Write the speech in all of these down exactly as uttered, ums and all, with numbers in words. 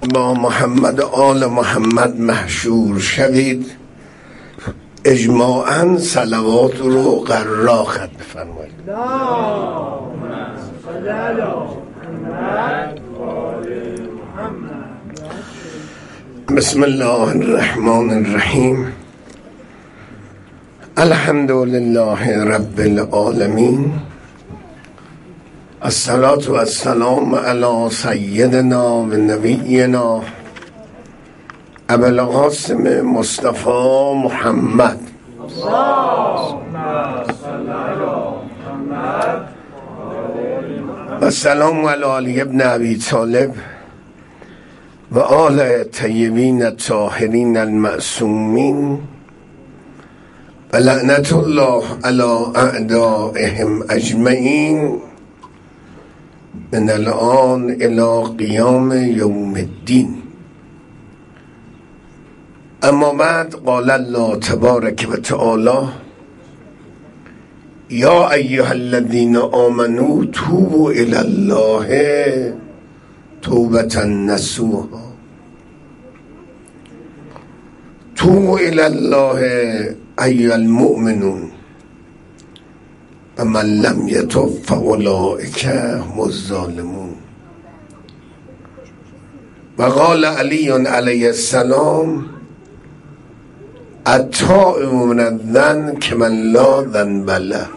با محمد و آل محمد محشور شوید، اجماعاً صلوات رو قرار خط بفرمایید. بسم الله الرحمن الرحیم. الحمد لله رب العالمین، الصلاة و السلام علی سیدنا و نبینا ابو القاسم مصطفی محمد و سلام علی علی ابن ابی طالب و آل طیبین الطاهرین المعصومین و لعنت الله علی اعدائهم اجمعین من الان الى قیام یوم الدین. اما بعد، قال الله تبارک و تعالی: یا ایها الذین آمنوا توبوا الی الله توبة نصوحا. توبوا الی الله ایها المؤمنون و من لم یتب فاولئک هم الظالمون. و قال علی علیه السلام: التائب من الذنب کمن لا ذنب له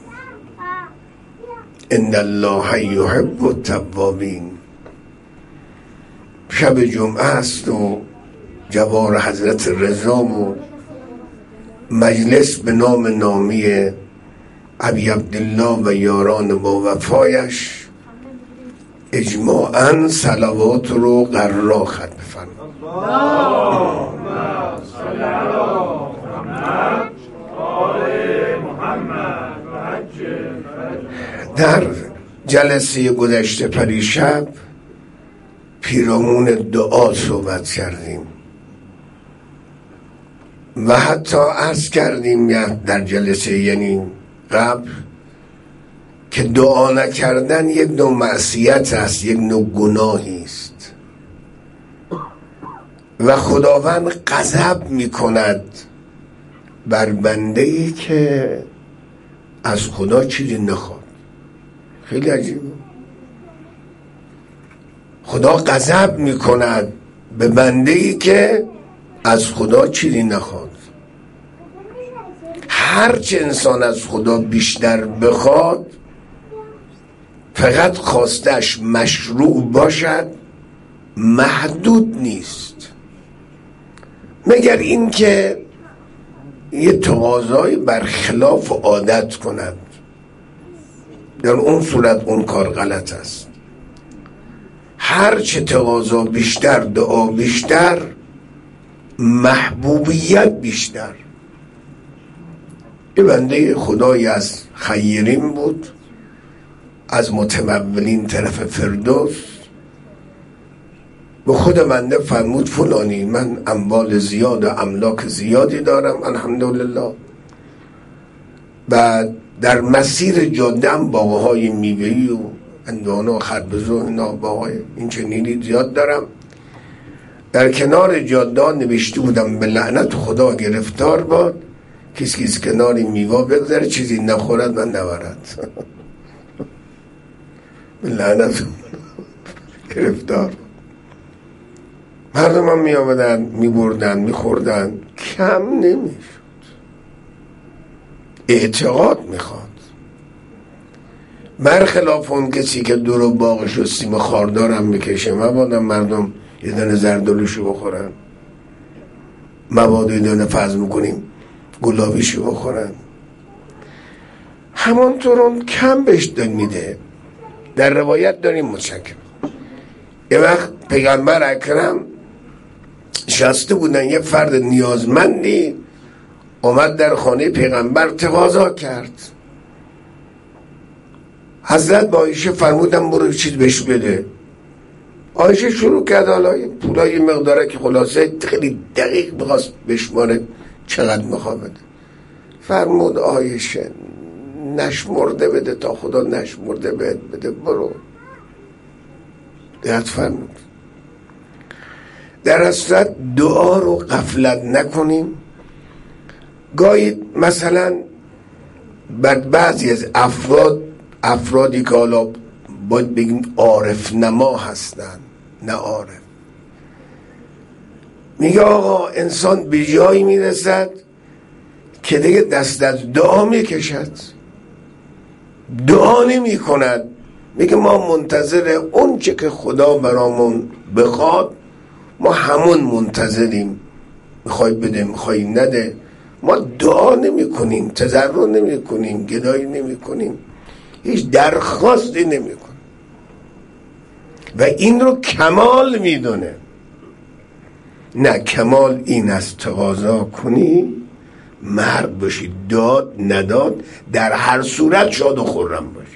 ان الله یحب التوابین. شب جمعه است و جوار حضرت رضا و مجلس به نام نامی ابی عبدالله و یاران با وفایش اجماعاً صلوات رو قرار خط بفرمایید. در جلسه گذشته پریشب پیرامون دعا صحبت کردیم و حتی عرض کردیم در جلسه یعنی قبل که دعا نکردن یک نوع معصیت است، یک نوع گناهی است و خداوند غضب می کند بر بنده‌ای که از خدا چیزی نخواد. خیلی عجیبه. خدا غضب می کند به بنده‌ای که از خدا چیزی نخواد. هرچه انسان از خدا بیشتر بخواد، فقط خواستش مشروع باشد، محدود نیست، مگر این که یه تقاضای برخلاف عادت کند. در اون صورت اون کار غلط است. هرچه تقاضا بیشتر، دعا بیشتر، محبوبیت بیشتر. یه بنده خدایی از خیرین بود، از متمولین طرف فردوس. به خود بنده فرمود: فلانی، من اموال زیاد و املاک زیادی دارم الحمدلله، و در مسیر جاده هم باغهای میوه‌ای و اندوانه و خربزه و اینا، باغهای این چنینی زیاد دارم. در کنار جاده نوشته بودم: به لعنت خدا گرفتار باد کسی کسی کناری میوه بگذاره چیزی نخورد من نبرد. به لعنت گرفتار. مردم هم می آمدن می بردن می خوردن، کم نمی شد. اعتقاد می خواد. برخلاف اون کسی که دور باغش و سیم خاردارم میکشه، مبادا مردم یه دانه زردالوشو بخورن، مبادا یه دانه فرض میکنیم گلابیشو بخورن. همانطور اون کم بهش میده. در روایت داریم متشکرم. یه وقت پیغمبر اکرم شسته بودن، یه فرد نیازمندی اومد در خانه پیغمبر تقاضا کرد. حضرت با عایشه فرمودن برو چیز بهش بده. عایشه شروع کرد حالا پولای مقداره که خلاصه خیلی دقیق میخواست بشماره چقدر میخواد بده. فرمود عایشه نشمرده بده تا خدا نشمرده بده, بده برو. دقت فرمود. در اصل دعا رو غفلت نکنیم. گاهی مثلا بر بعضی از افراد افرادی که حالا باید بگیم عارف نما هستن، نه عارف، میگه آقا انسان به جایی میرسد که دیگه دست از دعا میکشد، دعا نمی کند، میگه ما منتظر اون چه که خدا برامون بخواد ما همون منتظریم، میخوای بده میخوای نده، ما دعا نمی کنیم، تضرع نمی کنیم، گدایی نمی کنیم، هیچ درخواستی نمی کنیم و این رو کمال میدونه. نه، کمال این است تقاضا کنی مرد باشی، داد نداد در هر صورت شاد و خرم باشی.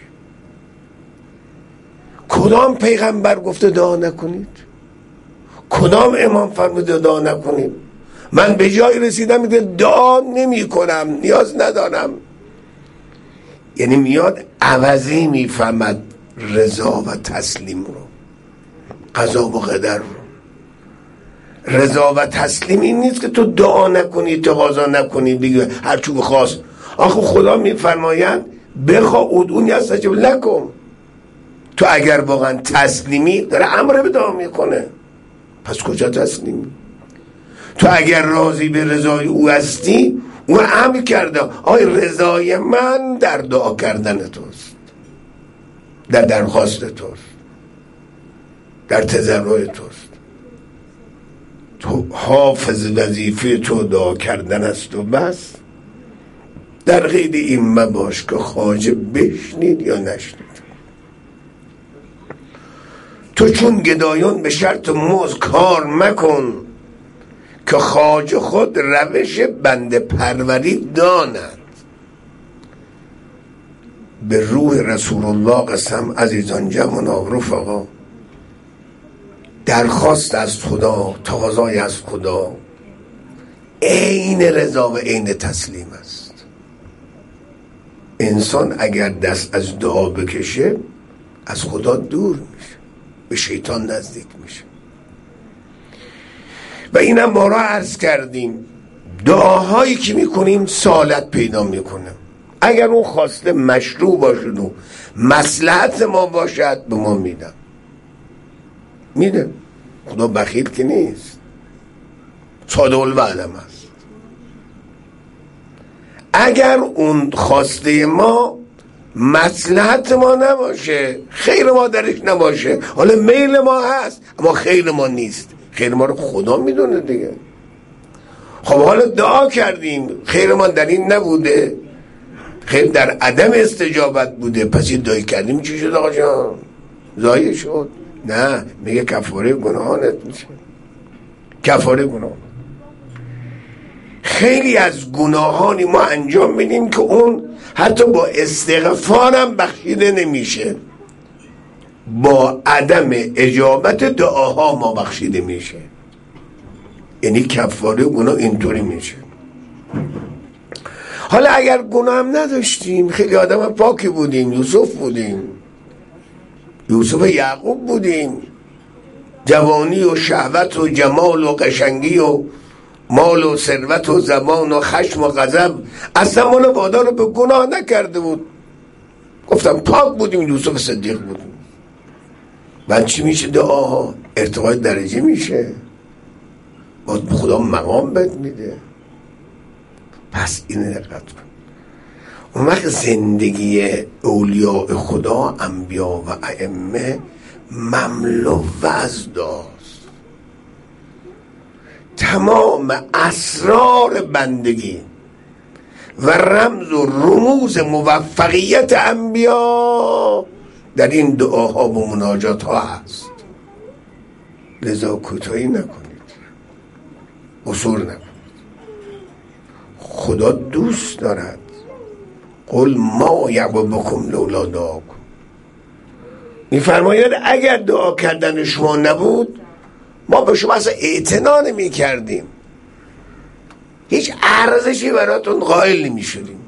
کدام پیغمبر گفته دعا نکنید؟ کدام امام فرموده دعا نکنید؟ من به جای رسیدم میگه دعا نمی کنم، نیاز ندارم. یعنی میاد عوضی میفهمد رضا و تسلیم رو، قضا و قدر رو. رضا و تسلیم این نیست که تو دعا نکنی، تقاضا نکنی، دیگه هر چو بخواست. آخه خدا میفرماید بخوا ادعونی استجب لکم. تو اگر واقعا تسلیمی، داره امر به دعا میکنه، پس کجا تسلیمی؟ تو اگر راضی به رضای او هستی، او امر کرده آی رضای من در دعا کردن توست، در درخواست توست، در تضرع توست. تو حافظ وظیفه تو دعا کردن است و بس، در غیر این مباش که خواجه بشنید یا نشنید. تو چون گدایان به شرط موز کار مکن، که خواجه خود روش بنده پروری داند. به روح رسول الله قسم عزیزان جوانان رفقا، درخواست از خدا، تقاضای از خدا عین رضا و عین تسلیم است. انسان اگر دست از دعا بکشه از خدا دور میشه، به شیطان نزدیک میشه. و اینم ما را عرض کردیم دعاهایی که میکنیم سالت پیدا میکنه. اگر اون خواسته مشروع باشد و مصلحت ما باشد به ما میدن، میده. خدا بخیل که نیست، صادق الوعدم است. اگر اون خواسته ما مصلحت ما نباشه، خیر ما درش نباشه، حالا میل ما هست اما خیر ما نیست، خیر ما رو خدا میدونه دیگه. خب حالا دعا کردیم خیر ما در این نبوده، خیر در عدم استجابت بوده، پس این دعا کردیم چی شد آقا جان؟ ضایع شد؟ نه، میگه کفاره گناهانت میشه، کفاره گناه. خیلی از گناهانی ما انجام میدیم که اون حتی با استغفارم بخشیده نمیشه، با عدم اجابت دعاها ما بخشیده میشه. یعنی کفاره گناه اینطوری میشه. حالا اگر گناه هم نداشتیم، خیلی آدم پاکی بودیم، یوسف بودیم، یوسف یعقوب بودیم، جوانی و شهوت و جمال و قشنگی و مال و ثروت و زمان و خشم و غضب اصلا ما رو وادار به گناه نکرده بود. گفتم پاک بودیم، یوسف صدیق بودیم. بعد چی میشه؟ دعاها ارتقای درجه میشه، باید خدا مقام بد میده. پس این دقت کن. اون وقت زندگی اولیاء خدا، انبیا و ائمه مملو از دعاست. تمام اسرار بندگی و رمز و رموز موفقیت انبیا در این دعاها و مناجات ها هست. لذا کوتاهی نکنید، قصور نکنید. خدا دوست دارد. قل ما یعبو بکم لولا دعاکم. میفرماید اگر دعا کردن شما نبود ما به شما اصلا اعتنا نمی کردیم، هیچ ارزشی براتون قائل نمی شدیم.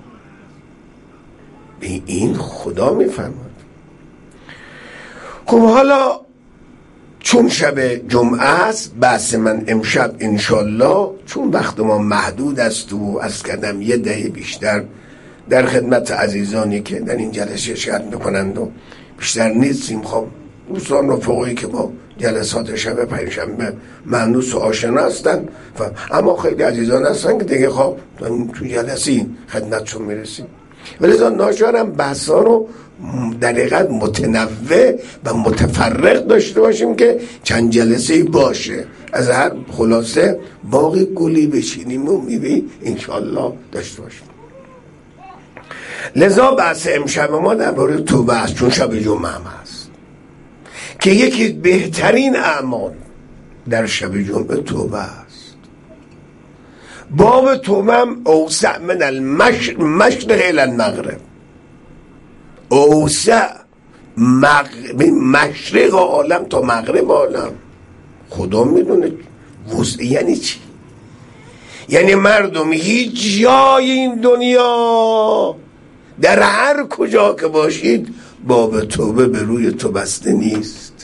به این خدا می فرماید. خب حالا چون شب جمعه است بحث من امشب انشالله، چون وقت ما محدود است و از کردم یه دهه بیشتر در خدمت عزیزانی که در این جلسه شرکت میکنند و بیشتر نیستیم. خب دوستان رفقایی که با جلسات شب پنجشنبه مانوس و آشنا هستن، اما خیلی عزیزان هستن که دیگه خب تو جلسه خدمتشون میرسیم. ولذا ناچارم بحثا رو در حقیقت متنوع و متفرق داشته باشیم که چند جلسه باشه، از هر خلاصه باقی گلی بچینیم و میبینیم انشالله داشته باشیم. لذا بحث امشب ما درباره توبه است، چون شب جمعه هم هست که یکی بهترین اعمال در شب جمعه توبه است. باب توبه هم اوسع من المشرق الی المغرب، اوسع مغرب مشرق عالم تا مغرب عالم. خدا میدونه وسع یعنی چی. یعنی مردم هیچ جای این دنیا در هر کجا که باشید باب توبه به روی تو بسته نیست.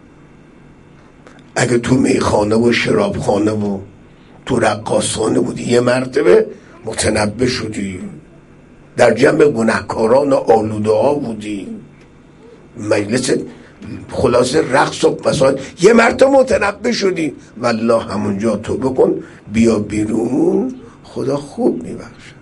اگه تو میخانه و شرابخانه و تو رقاصخانه بودی یه مرتبه متنبه شدی، در جمع گناهکاران آلوده ها بودی، مجلس خلاصه رقص و مسائل، یه مرتبه متنبه شدی، والله همونجا توبه کن بیا بیرون، خدا خوب میبخشد.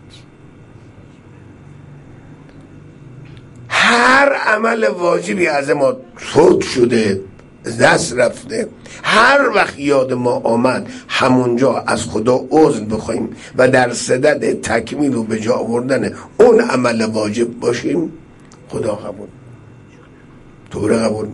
هر عمل واجبی از ما فوت شده، دست رفته، هر وقت یاد ما آمد همونجا از خدا عذر بخوایم و در صدد تکمیل و به جا آوردن اون عمل واجب باشیم، خدا قبول توبه قبول.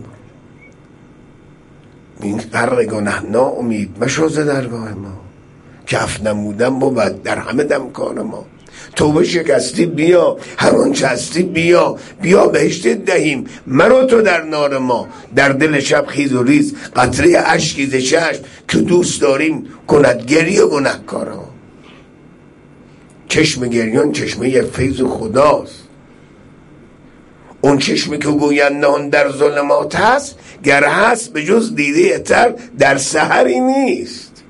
این قرر گناه ناامید مشو ز درگاه ما، کف نمودن بود در همه دمکان ما. توبه شکستی بیا، همان چستی بیا، بیا بهشت دهیم مرا تو در نار ما. در دل شب خیز و ریز قطره اشکی ز چشم، که دوست داریم کند گریه گنهکارا. چشم گریان چشمه فیض خداست، اون چشمی که گویند نهان در ظلمات هست، گر هست به جز دیده تر در سحری نیست.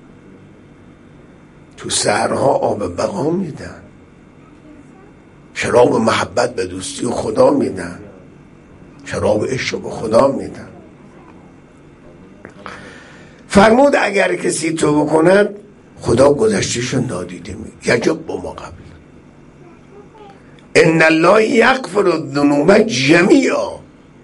تو سحرها آب بقا میدن، شراب محبت به دوستی و خدا میدن، شراب عشق به خدا میدن. فرمود اگر کسی توبه کند خدا گذشتهشو نادیده می یجب با ما قبل. ان الله یغفر الذنوب جمیعا،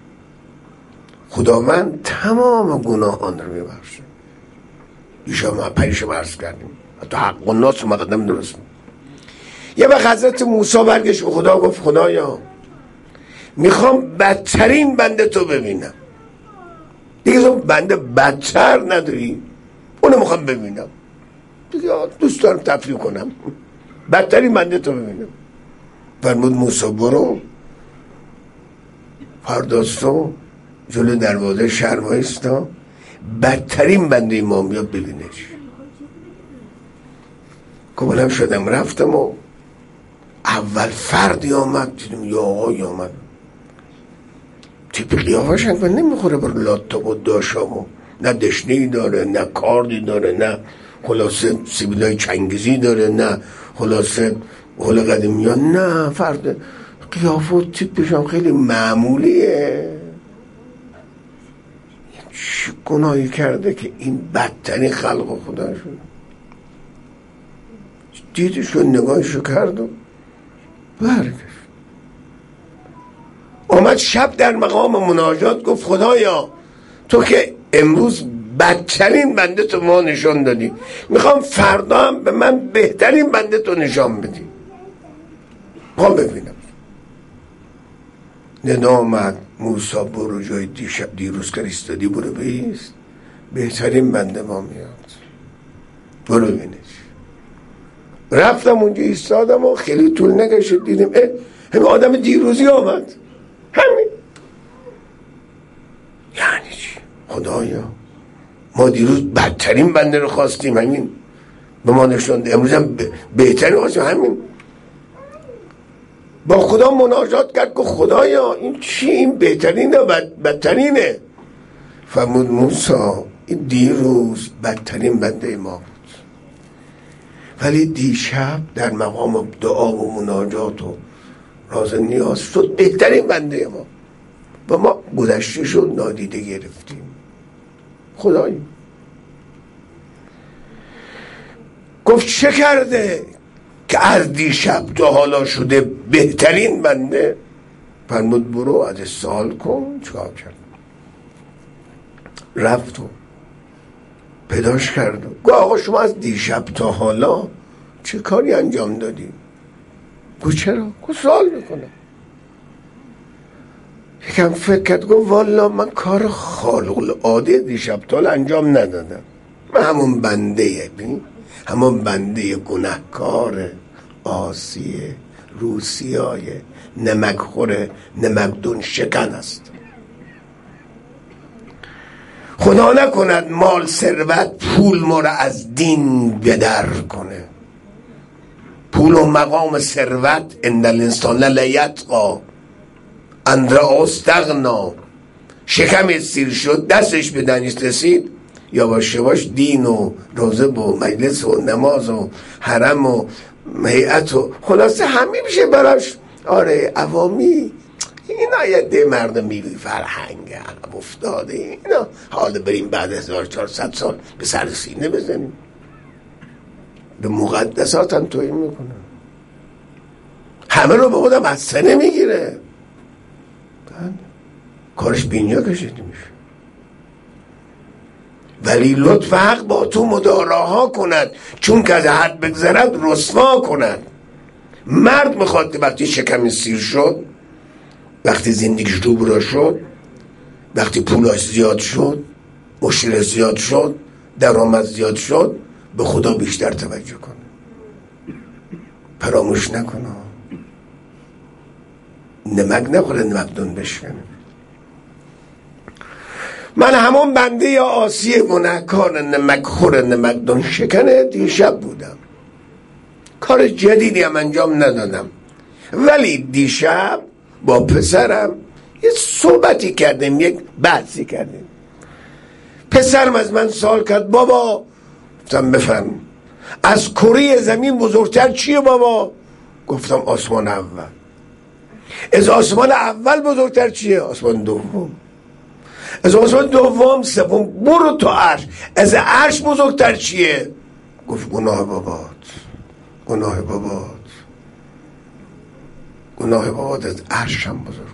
خداوند تمام گناهان رو میبخشه. دیشب ما پریشب عرض کردیم حتی حق الناس رو مقدم درست. یه وقت حضرت موسی برگشت به خدا گفت خدایا میخوام بدترین بنده تو ببینم. دیگه تو بنده بدتر نداری؟ اونو میخوام ببینم دیگه، دوست دارم تفریح کنم، بدترین بنده تو ببینم. فرمود موسی برو فردا صبح جلو دروازه شهر وایستا، بدترین بنده ما میاد ببینش. کاملا شدم رفتم و اول فردی آمد، دیدم یا آقای آمد تیپ قیافش انگار نمیخوره بر لاتا و داشامو، نه دشنهی داره نه کاردی داره نه خلاصه سیبیلای چنگیزی داره نه خلاصه حال قدیمیان، نه فرد قیافه و تیپش هم خیلی معمولیه. چه گناهی کرده که این بدترین خلق خدا شد؟ دیدشو نگاهشو کرد و برگشت. آمد شب در مقام مناجات گفت خدایا تو که امروز بدترین بنده تو ما نشان دادی، میخوام فردا هم به من بهترین بنده تو نشان بدی، میخوام ببینم. ندا آمد موسی برو جای دیشب دیروز که ایستادی برو بیست، بهترین بنده ما میاد، برو ببینش. رفتم اونجا ایستادم و خیلی طول نکشید دیدیم اه همین آدم دیروزی آمد، همین. یعنی چی؟ خدایا ما دیروز بدترین بنده رو خواستیم، همین به ما نشوند، امروز هم بهترین خواستیم، همین. با خدا مناجات کرد که خدایا این چی؟ این بهترینه بد بدترینه؟ فرمود موسی این دیروز بدترین بنده ما بود، ولی دیشب در مقام دعا و مناجات و راز نیاز شد بهترین بنده ما و ما گذشته شد نادیده گرفتیم. خدایی گفت چه کرده که از دیشب تا حالا شده بهترین بنده؟ فرمود برو از سوال کن. چکار کرد؟ رفت و پیداش کرد و گفت آقا شما از دیشب تا حالا چه کاری انجام دادی؟ گفت چرا؟ گفت سوال میکنم. یکم فکر کرد گفت والا من کار خارق العاده دیشب تا حالا انجام ندادم. من همون بنده ببین همون بنده گناهکار عاصی روسیای نمکخور نمکدون شکن است. خدا نکند مال ثروت پول ما را از دین بدر کنه. پول و مقام ثروت ان الانسان لیطغی ان رآه استغنی، شکم سیر شد دستش به دنیش رسید یواش یواش دین و روزه و مجلس و نماز و حرم و هیئت و خلاصه همه میشه براش. آره عوامی اینا یه ده مردم بی فرهنگ عقب افتاده، اینا حالا بریم بعد هزار و چهارصد سال به سر سینه بزنیم، به مقدسات هم توهین میکنن، همه رو به خودم از سنه میگیره، کارش بینیا کشیده میشه. ولی لطف حق با تو مداراها کند چون که از حد بگذرد رسوا کند. مرد میخواد که وقتی شکم سیر شد، وقتی زندگیش روبرا شد، وقتی پولاش زیاد شد، مشکل زیاد شد، درآمد زیاد شد، به خدا بیشتر توجه کنه، فراموش نکنه، نمک نخوره نمکدون بشکنه. من همون بنده یا آسی گناهکار نمکخور نمکدون شکنه دیشب بودم، کار جدیدی هم انجام ندادم، ولی دیشب با پسرم یه صحبتی کردیم، یک بحثی کردیم. پسرم از من سوال کرد بابا، گفتم بفرم، از کره زمین بزرگتر چیه بابا؟ گفتم آسمان اول. از آسمان اول بزرگتر چیه؟ آسمان دوم. از آسمان دوم سوم. برو تو عرش، از عرش بزرگتر چیه؟ گفت گناه بابات، گناه بابات، گناه بابات از عرش هم بزرگتر.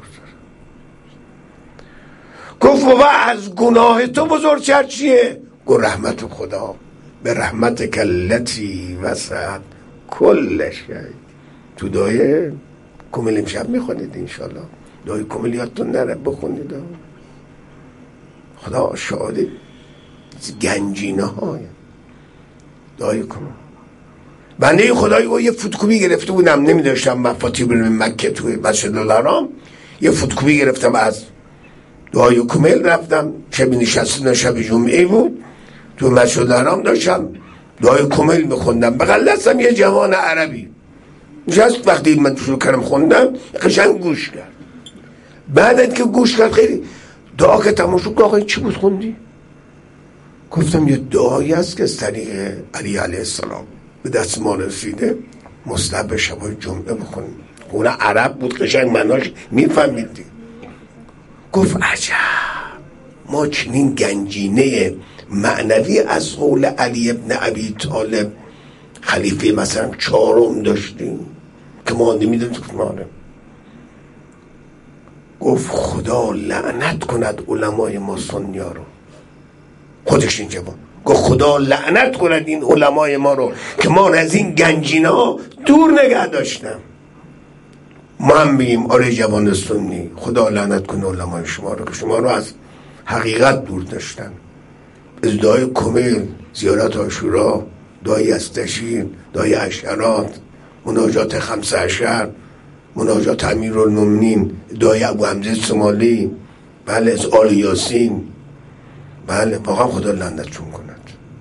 گفت بابا از گناه تو بزرگتر چیه؟ گفت رحمت خدا، به رحمت کلتی وسعت کل شی. تو دعای کمیل امشب میخونید انشالله، دعای کمیل یادتون نره بخونید. خدا شاهده گنجینه های دعای کمیل. بنده خدایی یه فوتکوپی گرفته بودم، نمیداشتم مفاتی برم مکه توی مسجد الحرام، یه فوتکوپی گرفتم از دعای کمیل، رفتم شب نشستم، شب جمعه بود، تو مسجد الحرام داشتم دعای کمیل میخوندم، بغل دستم یه جوان عربی نشست، وقتی من شروع کردم خوندم قشنگ گوش کرد. بعد که گوش کرد خیلی دعا که تمام شد، آقا چی بود خوندی؟ گفتم یه دعایی هست که از طریق علی علیه السلام به دست ما رسیده، مستحب شبای جمعه بخونیم. اون عرب بود قشنگ معناش میفهمیدی. گفت عجب، ما چنین گنجینه معنوی از قول علی ابن ابی طالب خلیفه مثلا چهارم داشتیم که ما نمیدونیم ماره. گفت خدا لعنت کند علمای ما سنیا رو. خودش اینجا بود، گفت خدا لعنت کند این علمای ما رو که ما رو از این گنجینه ها دور نگه داشتم. ما هم بگیم آره جوان سنی، خدا لعنت کنه علمای شما رو که شما رو از حقیقت دور داشتن. از دعای کمیل، زیارت عاشورا، دعای استشیر، دعای عشرات، مناجات خمسه عشر، مناجات امیرالمومنین، دعای ابو حمزه سمالی، بله از آل یاسین، بله واقعا خدا لعنتشون کند،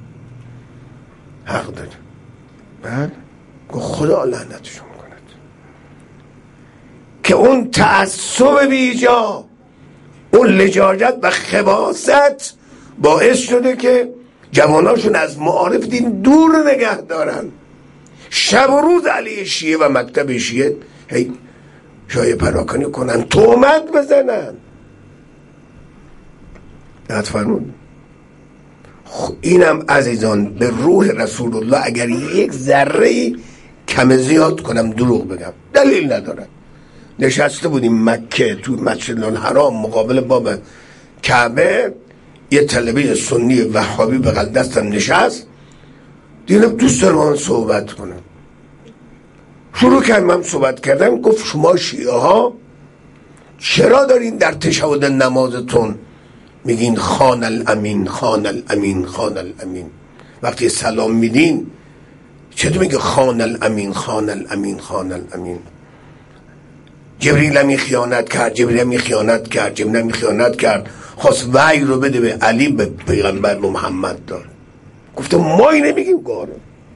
حق داره، بله خدا لعنتشون کند که اون تعصب بیجا اون لجاجت و خباثت باعث شده که جواناشون از معارف دین دور نگه دارن، شب و روز علیه شیعه و مکتب شیعه هی شایعه پراکنی کنن، تهمت بزنن. یاد فرمود. اینم عزیزان به روح رسول الله اگر یک ذره کم زیاد کنم دروغ بگم دلیل ندارد. نشسته بودیم مکه تو مسجد الحرام مقابل باب کعبه، یه طلبه سنی وهابی بغل دستم نشست، دیدم دوست دارم من صحبت کنم. شروع کردم من صحبت کردم. گفت شما شیعه ها چرا دارین در تشهد نمازتون میگین خان الامین خان الامین خان الامین؟ وقتی سلام میدین چطور میگه خان الامین خان الامین خان الامین؟ جبریل همی خیانت کرد، جبریل همی خیانت کرد، جبریل همی خیانت کرد، خواست وحی رو بده به علی، به پیغمبر به محمد داد. گفتم ما این نمیگیم گاره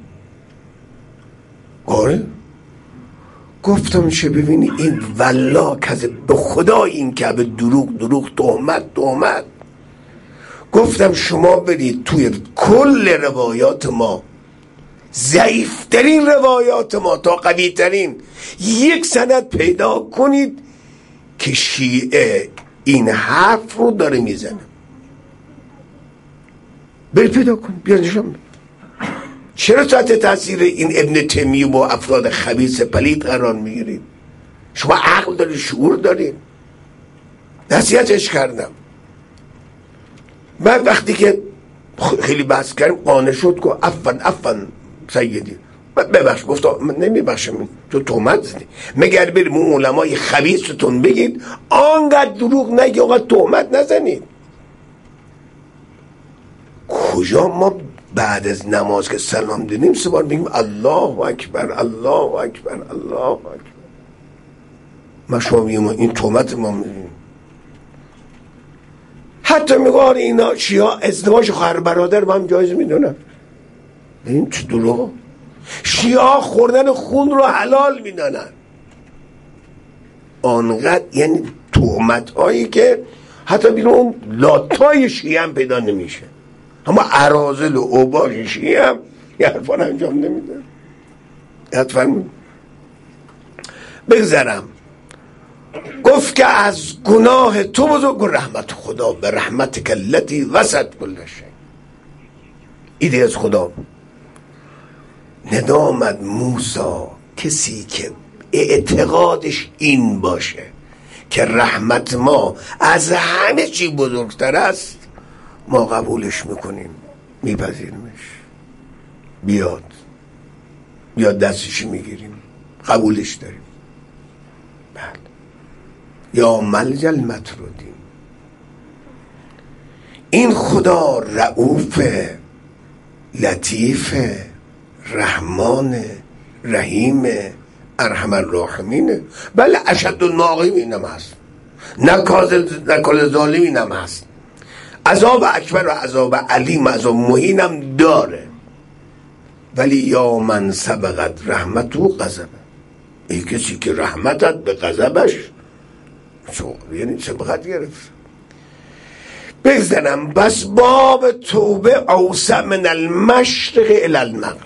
گاره. گفتم چه ببینی این والله کذب، به خدا این که به دروغ دروغ تهمت تهمت. گفتم شما برید توی کل روایات ما، ضعیفترین روایات ما تا قویترین، یک سند پیدا کنید که شیعه این حرف رو داره میزنه. برید پیدا کن، بیا نشون. چرا تحت تاثیر این ابن تیمیه با افراد خبیث پلید قرار میگیرید؟ شما عقل دارید، شعور دارید. نصیحتش کردم. بعد وقتی که خیلی بحث کردیم قانع شد که افن افن سیدی ببخش. گفتم نمیبخشم تو تهمت زدی، مگر بریم اون علمای خبیثتون بگید آنقدر دروغ نگی، آنقدر تهمت نزنید. کجا ما بعد از نماز که سلام دیدیم سه بار بگیم الله اکبر الله اکبر الله اکبر؟ ما شما بگیم این تهمت ما میدیم. حتی میگه آره اینا شیعه ازدواج خواهر برادر با هم جایز میدونن. این چه دروغ؟ شیعه خوردن خون رو حلال میدانن. آنقدر یعنی تهمت هایی که حتی بیرون اون لاتای شیعه هم پیدا نمیشه، اما اراذل و اوباش شیعه هم یه حرفان انجام نمیده. یاد فرمود. بگذرم. گفت که از گناه تو بزرگ و رحمت خدا، به رحمت کلتی وسط کل شی. ایده از خدا. ندامد موسی کسی که اعتقادش این باشه که رحمت ما از همه چی بزرگتر است، ما قبولش میکنیم، میپذیریمش. بیاد یا دستش میگیریم، قبولش داریم. بعد یا ملجا المطرودین. این خدا رؤوف، لطیف، رحمان، رحیم، ارحم الراحمینه. بله اشد الناقمین هم هست، نکال ظالمین هم هست، عذاب اکبر و عذاب علیم، عذاب مهین هم داره. ولی یا من سبقت رحمتو غضبه، ای کسی که رحمتت به غضبش یعنی سبقت گرفت. بگذارم بس باب توبه اوسع من المشرق الی المغرب.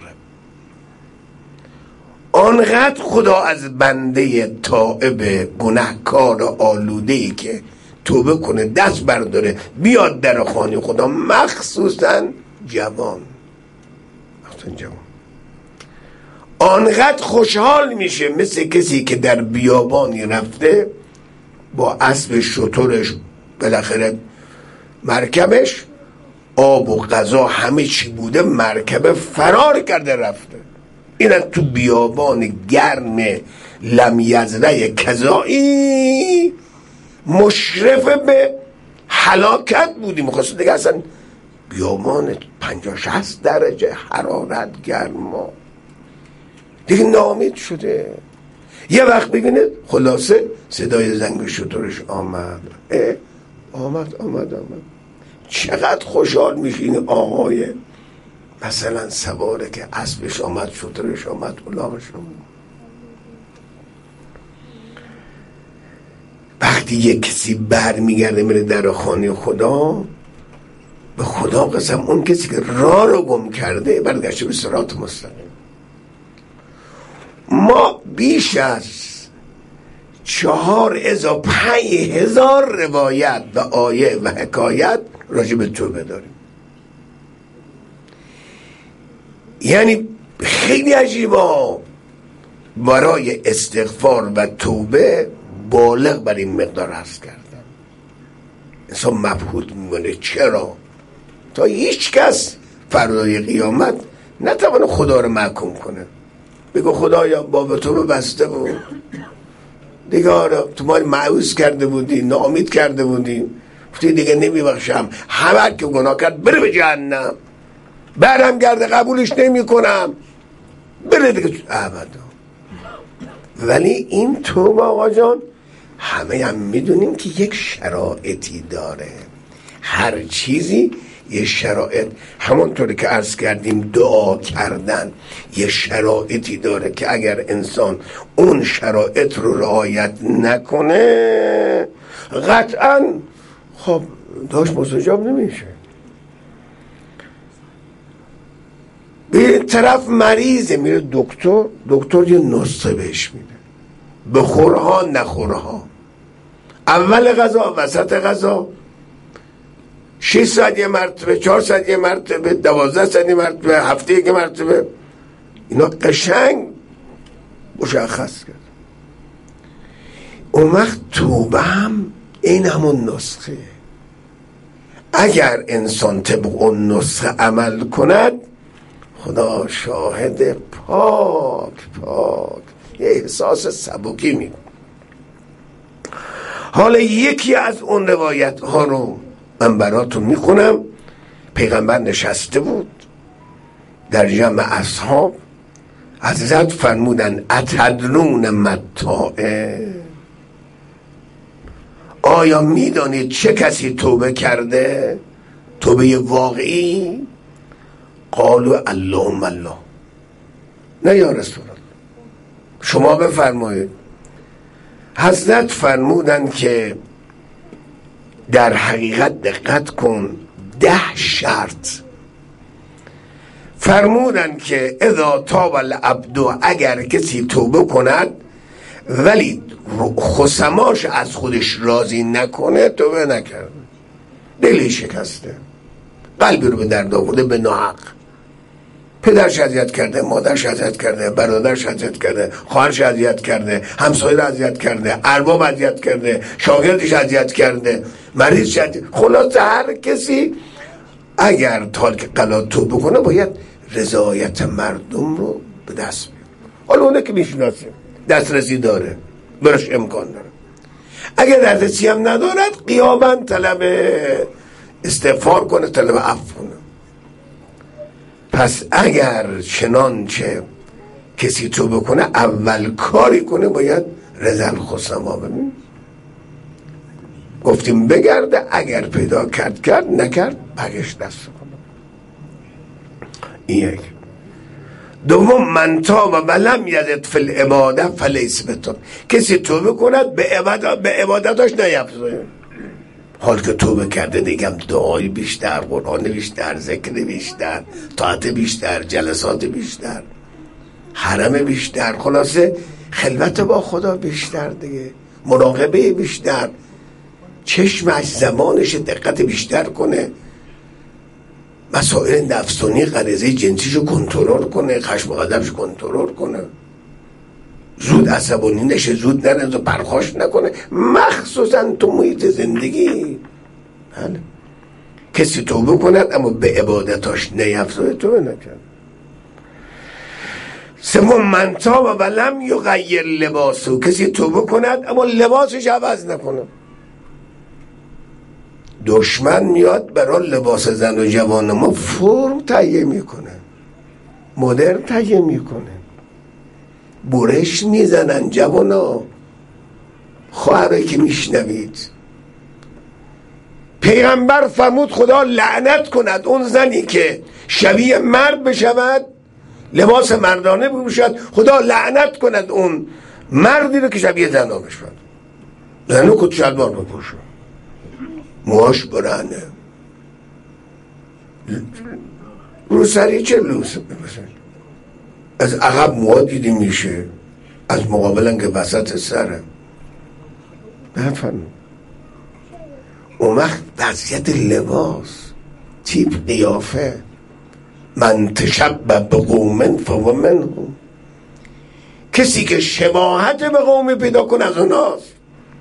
آنقدر خدا از بنده تائب گناهکار آلوده‌ای که توبه کنه دست برداره بیاد در خانه خدا، مخصوصا جوان، مخصوصا جوان آنقدر خوشحال میشه مثل کسی که در بیابانی رفته با اسب شترش، بالاخره مرکبش آب و غذا همه چی بوده، مرکب فرار کرده رفته. این تو بیابان گرم لمیزره کذایی مشرف به هلاکت بودی. میخواست دیگه اصلا بیابان پنجاه شصت درجه حرارت گرما دیگه ناامید شده. یه وقت ببینه خلاصه صدای زنگ شترش آمد، اه آمد آمد آمد. چقدر خوشحال میشه این آقای مثلا سواره که اسبش آمد، شترش آمد، غلامش آمد. وقتی یک کسی بر میگرده میره در خانه خدا، به خدا قسم اون کسی که راه رو گم کرده برگشته به صراط مستقیم. ما بیش از چهار ازا پنج هزار روایت و آیه و حکایت راجع به توبه داریم. یعنی خیلی عجیبا برای استغفار و توبه بالغ بر این مقدار هست کردن. انسان مبهوت میمونه. چرا؟ تا هیچ کس فردای قیامت نتوانه خدا رو محکوم کنه، بگو خدایا باب تو بسته بود دیگه، آره تو ما معوض کرده بودی، ناامید کرده بودی، گفتی دیگه نمیبخشم، همه که گناه کرد بره به جهنم، برم گرده قبولش نمی کنم، بره دیگه ابدا. ولی این توبه آقا جان همه هم میدونیم که یک شرایطی داره. هر چیزی یه شرایط، همونطوری که عرض کردیم دعا کردن یه شرایطی داره که اگر انسان اون شرایط رو رعایت نکنه قطعا خب داشت مستجاب نمیشه. به طرف مریضه میره دکتر، دکتر یه نسخه بهش میده، بخورها نخورها، اول غذا، وسط غذا، شش ساعت یه مرتبه، چهار ساعت یه مرتبه، دوازده ساعت یه مرتبه، هفته یک مرتبه، اینا قشنگ مشخص کرد. اون وقت توبه هم این همون نسخه. اگر انسان طبق اون نسخه عمل کند خدا شاهد پاک پاک یه احساس سبکی می. حالا یکی از اون روایت ها رو من براتون میخونم. پیغمبر نشسته بود در جمع اصحاب، حضرت فرمودن اتدرون متاعه، آیا میدانید چه کسی توبه کرده؟ توبه واقعی؟ قالوا اللهم الله. نه یا رسول الله شما بفرمایید. حضرت فرمودن که در حقیقت دقت کن، ده شرط فرمودن که اذا تاب العبد، اگر کسی توبه کند ولی خصماش از خودش راضی نکنه، توبه نکرده، دلی شکسته، قلبی رو به درد آورده به ناحق، پدرش اذیت کرده، مادرش اذیت کرده، برادرش اذیت کرده، خواهرش اذیت کرده، همسایه رو اذیت کرده، ارباب اذیت کرده، شاگردش اذیت کرده، مریض شد، خلاص هر کسی اگر تالک قلات توبه کنه باید رضایت مردم رو به دست بیاره. حالا اونه که میشناسه دسترسی داره، براش امکان داره. اگر دسترسی هم ندارد قیابا طلب استغفار کنه، طلب عفو کنه. پس اگر چنانچه کسی توبه کنه اول کاری کنه باید رضا الخصما. ببین گفتیم بگرده، اگر پیدا کرد کرد، نکرد بقیش دست کنه. این یک. دوم من تاب و لم یزد فی العباده فلیس بتون، کسی توبه کند به عبادت به عبادتاش نیفزاید. حال که توبه کرده دیگم دعای بیشتر، قرآن بیشتر، ذکر بیشتر، طاعت بیشتر، جلسات بیشتر، حرم بیشتر، خلاصه خلوت با خدا بیشتر دیگه، مراقبه بیشتر، چشمش زمانش دقت بیشتر کنه، مسائل نفسانی غریزه جنسیشو کنترل کنه، خشم و غضبشو کنترل کنه، زود عصبانی نشه، زود نرنز و پرخاش نکنه، مخصوصا تو محیط زندگی. بله کسی توبه کند اما به عبادتاش نیفزاید، توبه نکرد. سوم من تاب و لم یغیر لباسو، کسی توبه کند اما لباسش عوض نکنه. دشمن میاد برای لباس زن و جوان ما فرم تهیه میکنه، مدرن تهیه میکنه، برش میزنن جوانا. خواهره که میشنوید پیغمبر فرمود خدا لعنت کند اون زنی که شبیه مرد بشود، لباس مردانه بپوشد، خدا لعنت کند اون مردی رو که شبیه زنا بشود. زنه کت شلوار بپوشه، موهاش برهنه، روسری چه لوس از عقب موها دیدی میشه، از مقابلن که وسط سره. نفهم اون وقت وضعیت لباس، تیپ، قیافه، من تشبه به قوم فهو منهم، کسی که شباهت به قوم پیدا کن از اوناست.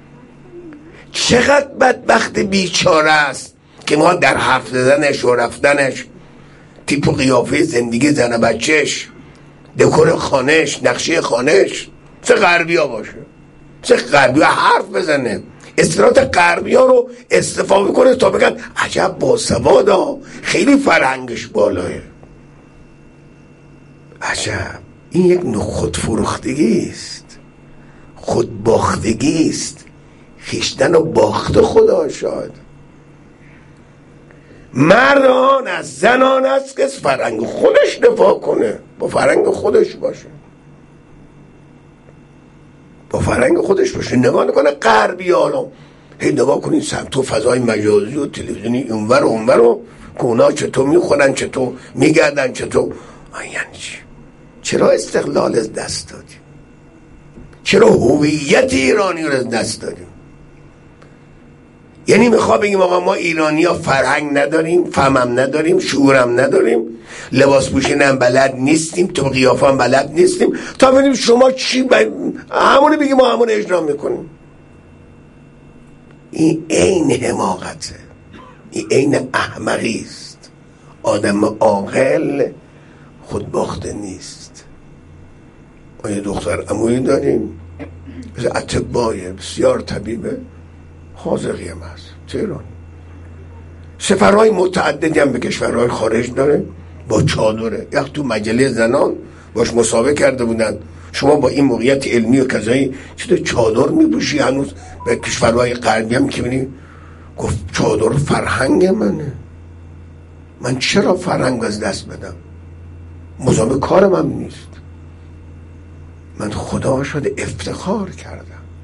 چقدر بدبخت بیچاره است که ما در حرف زدنش و رفتنش، تیپ و قیافه زندگی زن بچهش، دکور خانهش، نقشه خانهش چه غربی ها باشه، چه غربی ها حرف بزنه، اصطلاحات غربی ها رو استفاده کنه تا بگن عجب باسوادا، خیلی فرهنگش بالاه. عجب، این یک نوع خودفروختگی است، خودباختگی است، خویشتن و باخت خدا. شاید مردان از زنان است که از فرهنگ خودش دفاع کنه، با فرهنگ خودش باشه، با فرهنگ خودش باشه، نگاه نکنه غربی ها. هی نگاه کنید تو فضای مجازی و تلویزیونی اونور و اونور و که اونا چطور میخورن، چطور میگردن، چطور. یعنی چی؟ چرا استقلال از دست دادیم؟ چرا هویت ایرانی رو از دست دادیم؟ یعنی میخواه بگیم آقا ما ایرانی ها فرهنگ نداریم، فهمم نداریم، شعورم نداریم، لباس پوشینم بلد نیستیم، تو قیافه هم بلد نیستیم، تا ببینیم شما چی ب... همونی بگیم ما همون اجرا میکنیم. این عین حماقته، این عین احمقی است. آدم عاقل خودباخته نیست. ما یه دختر عمویی داریم مثل اطبای بسیار طبیبه، حاذقی هم هست تهران، سفرهای متعددی هم به کشورهای خارج داره، با چادره. یک تو مجله زنان باش مسابقه کرده بودن، شما با این موقعیت علمی و کذایی چطور چادر میپوشی هنوز به کشورهای غربی هم که بینی؟ گفت چادر فرهنگ منه، من چرا فرهنگ از دست بدم؟ مزاحم کارم هم نیست، من خدا شده افتخار کردم.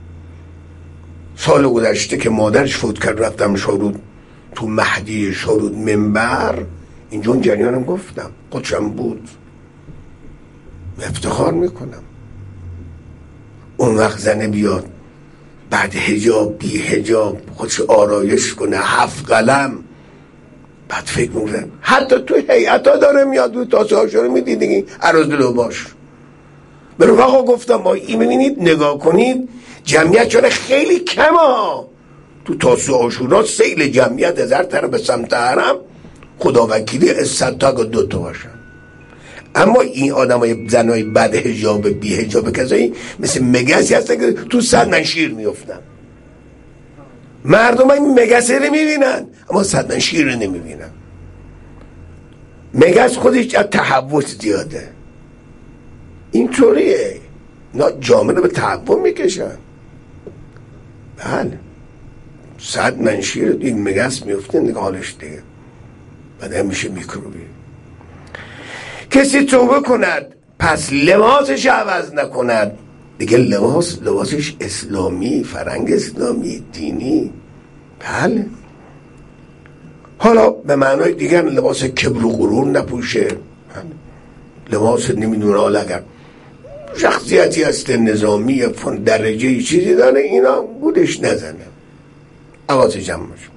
سال گذشته که مادرش فوت کرد رفتم شارود، تو مهدی شارود منبر، اینجا اون جریانم گفتم، خودشم بود، افتخار میکنم. اون وقت زنه بیاد بعد حجاب بی حجاب خودش آرایش کنه، هفت قلم، بعد فکر میکنم حتی تو هیئتا داره میاد، تو تاسه هاشو رو میدیدی عروض دلو باش. به رفقا گفتم با این ببینید نگاه کنید جمعیت چون خیلی کمه ها، تو تاسه آشورا سیل جمعیت از هر طرف به سمت حرم، خدا وکیلی از صد تا دو تا باشن. اما این آدم های زنای بد حجاب بی حجاب کسایی مثل مگسی هستن که تو صد من شیر میفتن. مردم این مگسه رو میبینن اما صد من شیر رو نمیبینن. مگس خودش از تحوط زیاده، اینطوریه، اینا جامعه رو به تحول میکشن. بله صد من شیر رو این مگس میفته نگاهش دیگه، بعد هم میشه میکروبی. کسی توبه کند پس لباسش عوض نکند، دیگه لباس لباسش اسلامی، فرهنگ اسلامی، دینی. بله حالا به معنای دیگر لباس کبر و غرور نپوشه، لباس نمیدونه حالا اگر شخصیتی هست نظامی فن درجه چیزی داره اینا بودش نزنه، عوض جمع باشه.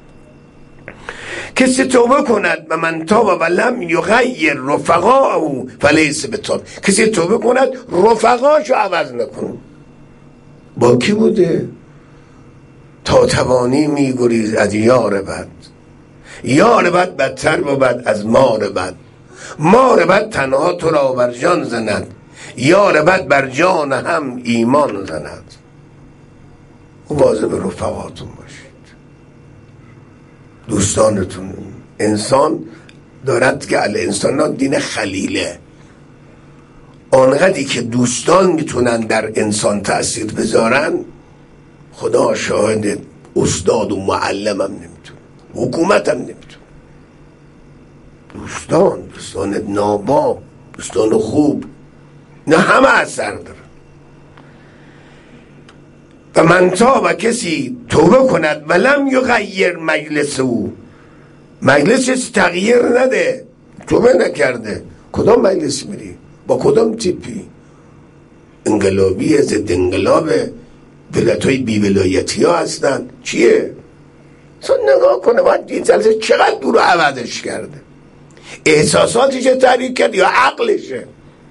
کسی توبه کند و من تاب و لم یغیر رفقاءه فلیس بتاب، کسی توبه کند رفقاشو عوض نکنه. با کی بوده؟ تا توانی میگریز از یار بد، یار بد بدتر بود از مار بد، مار بد تنها تو را بر جان زند، یار بد بر جان هم ایمان زند. مواظب رفقاتون باشید، دوستانتون. انسان دارد که الانسان دین خلیله، آنقدری که دوستان میتونن در انسان تأثیر بذارن، خدا شاهد استاد و معلم هم نمیتونه، حکومت هم نمیتونه. دوستان، دوستان ناباب، دوستان خوب، نه همه اثر داره. و من تاب کسی توبه کند ولم یغیر مجلس او، مجلس کسی تغییر نده، توبه نکرده، کدام مجلس میری؟ با کدام تیپی؟ انقلابی، ضد انقلابه، ولایت های بی ولایتی ها هستن، چیه؟ اصلا نگاه کنه باید این جلسه چقدر دور رو عوضش کرده، احساساتش تحریک کرد یا عقلشه؟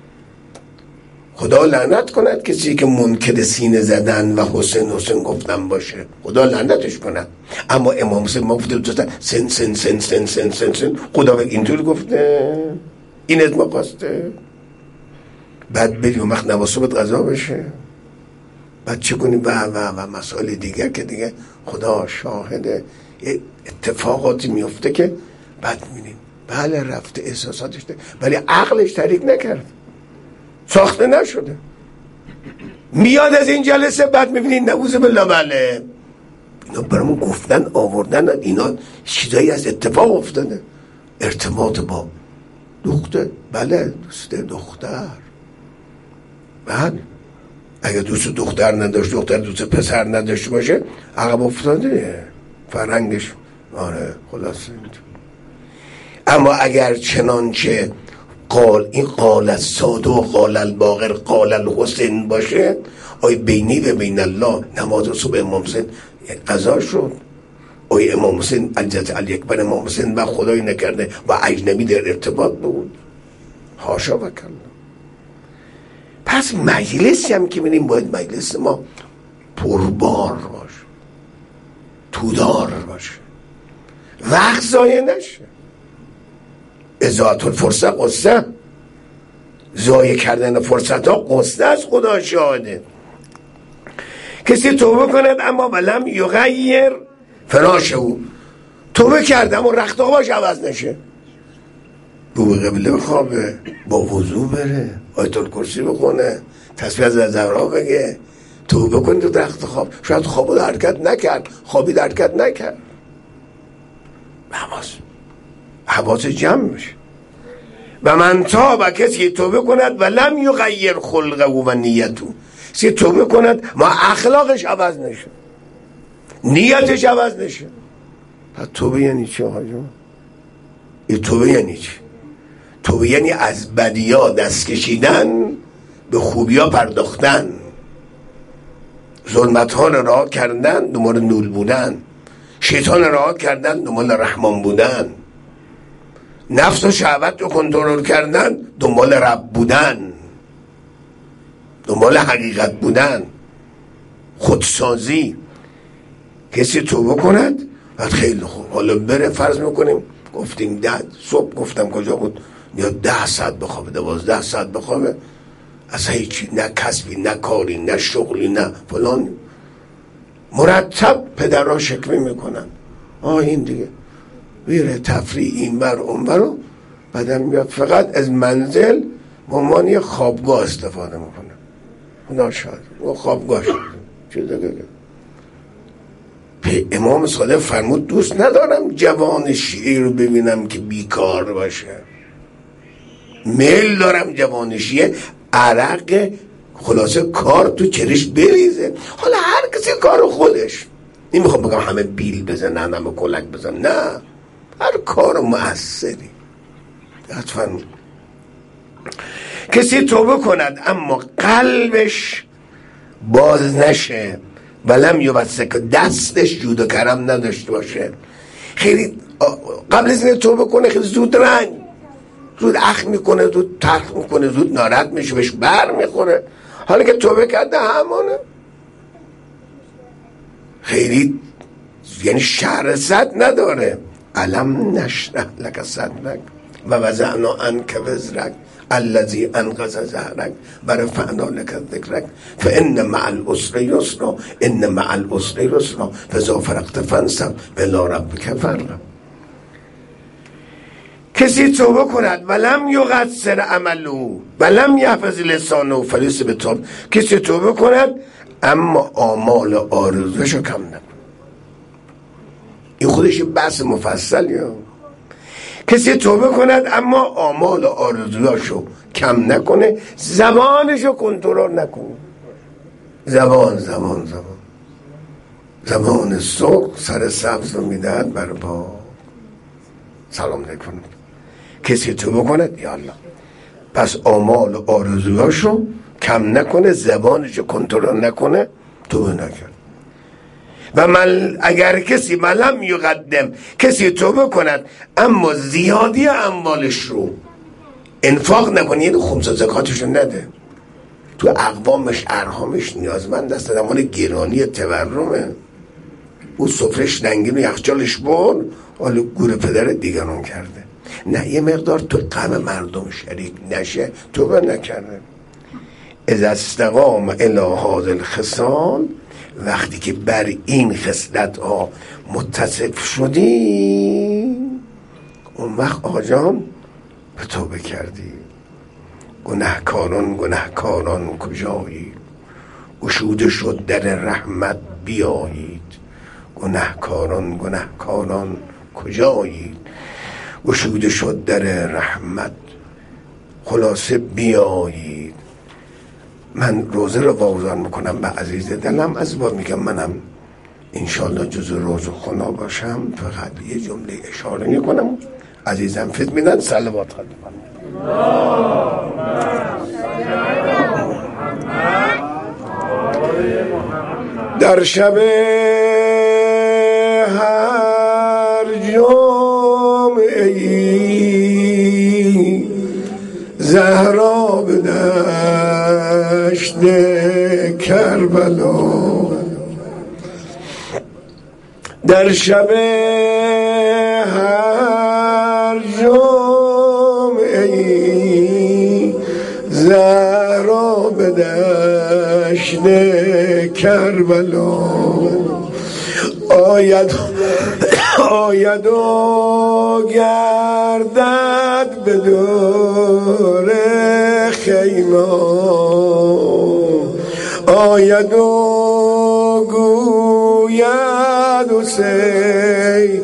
خدا لعنت کند کسی که منکر سینه زدن و حسین حسین گفتن باشه، خدا لعنتش کند. اما امام حسین ما گفته دوستان سن سن سن سن سن سن سن خدا اینطور گفته، این ادما خواسته، بعد بری اون وقت نواسبت غذا بشه، بعد چه کنی و و و مسائل دیگر که دیگه خدا شاهده اتفاقاتی میفته که بعد میبینیم بله رفته احساساتش ده. ولی عقلش تحریک نکرد، ساخته نشده، میاد از این جلسه بعد میبینید نعوذ بالله بله اینا برامون گفتن آوردن، اینا چیزایی از اتفاق افتاده، ارتباط با دختر، بله دوست دختر، بعد اگه دوست دختر نداشت، دختر دوست پسر نداشته باشه عقب افتاده فرهنگش، آره خلاصه. اما اگر چنانچه قال این قال الساده و قال الباقر قال الحسین باشه، آی بینی و بین الله نماز صبح امام حسین قضا شد، آی امام حسین الجزء الاکبر امام حسین و خدای نکرده و اجنبی در ارتباط بود، حاشا و کلا. پس مجلسی هم که میریم باید مجلس ما پربار باشه، تودار باشه، وقت ضایع نشه. اضاعت الفرصت قصه، ضایع کردن فرصت ها قصه از خدا شاهده. کسی توبه کند اما ولم یغیر فراش او، توبه کرد اما رختخوابش عوض نشه، رو به قبله بخوابه، با وضو بره، آیت الکرسی بخونه، تسبیح از زهرا بگه، توبه کنید تو رختخواب. شاید خوابو حرکت نکرد، خوابی حرکت نکرد، حواس حواس جمع بشه. و من تاب کسی توبه کند و لم یغیر خلقه و نیتو، سی توبه کند ما اخلاقش عوض نشه، نیتش عوض نشه. پس توبه یعنی چی آقا جون؟ این توبه یعنی چی؟ توبه یعنی از بدیا دست کشیدن، به خوبیا پرداختن، ظلمت ها را رها کردن، دنبال نور بودن، شیطان رها کردن، دنبال رحمان بودن، نفس و شهوت رو کنترل کردن، دنبال رب بودن، دنبال حقیقت بودن، خودسازی. کسی توبه کند بعد خیلی خوب حالا بره، فرض میکنیم گفتیم ده صبح گفتم کجا بود، یا ده ساعت بخوابه، دوازده ساعت بخوابه، اصلا هیچی، نه کسبی نه کاری نه شغلی نه فلان، مرتب پدرها شکمی میکنن، آه این دیگه میره تفریح این بر اون برو، بعدم میاد فقط از منزل به عنوان یه خوابگاه استفاده میکنه. خدا شاید و خوابگاه شد چه دیگه. امام صادق فرمود دوست ندارم جوان شیعه رو ببینم که بیکار باشه، میل دارم جوان شیعه عرق خلاصه کار تو چرش بریزه. حالا هر کسی کار خودش، نمیخوام بگم همه بیل بزنن همه کلک بزنن، نه، هر کار مؤثری. حتما کسی توبه کند اما قلبش باز نشه، ولم یبسک دستش جود و کرم نداشته باشه، خیلی قبل از اینکه توبه کنه خیلی زود رنج، زود اخم میکنه، زود تلخ میکنه، زود ناراحت میشه، بهش بر میخوره. حالا که توبه کرده همانه، خیلی یعنی شرست نداره. علم نشرح لک صدرک و وضعنا عنک وزرک الذی انقض ظهرک و رفعنا لک ذکرک فان مع العسر یسرا ان مع العسر یسرا فاذا فرغت فانصب الی ربک فارغب. کسی توبه کند ولم یقصر عمله ولم یحفظ لسانه فلیس بتوب، کسی توبه کند اما آمال آرزوشو کم نکند. این خودش بحث مفصلیه. کسی توبه کند اما آمال آرزوشو کم نکنه، زبانشو کنترل نکنه، زبان زبان زبان زمان صبح سر سبز رو میدهد بر با سلام نکنه. کسی تو بکند یا الله. پس آمال و آرزوهاشو کم نکنه، زبانشو کنترل نکنه، تو نکرد. و من اگر کسی ملم یقدم، کسی توبه کند اما زیادی اموالش رو انفاق نکنه، یعنی خمس و زکاتشو نده، تو اقوامش ارهامش نیازمند است، زمان گرانی تورمه، او سفرش ننگین و یخچالش بر، حالا گور پدر دیگران کرده. نه، یه مقدار تو غم مردم شریک نشه، توبه نکرده. اذا استقام الی هذا الخصال، وقتی که بر این خصلت ها متصف شدی، اون وقت آقا جان به توبه کردی. گناهکاران گناهکاران کجایید، گشوده شد در رحمت بیایید. گناهکاران گناهکاران کجایید، گشوده شد در رحمت خلاصه بیایید. من روزه رو واگذار میکنم به عزیز دلم، از با میگم منم انشالله جزو روزه خنا باشم، فقط یه جمله اشاره میکنم، عزیزم فت میدن صلوات خواهد در شب هر جمعه‌ای زهرا به دشت کربلا، در شب هر جمعه‌ای زهرا به دشت کربلا آید آید و گردد به دور خیمه، آید و گوید حسین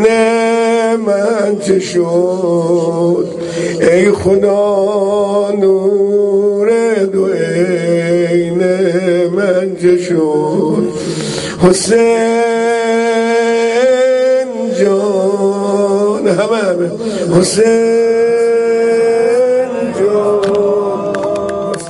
من چه شد، ای خدا نور دو عین من چه شد، حسین جان همه حسین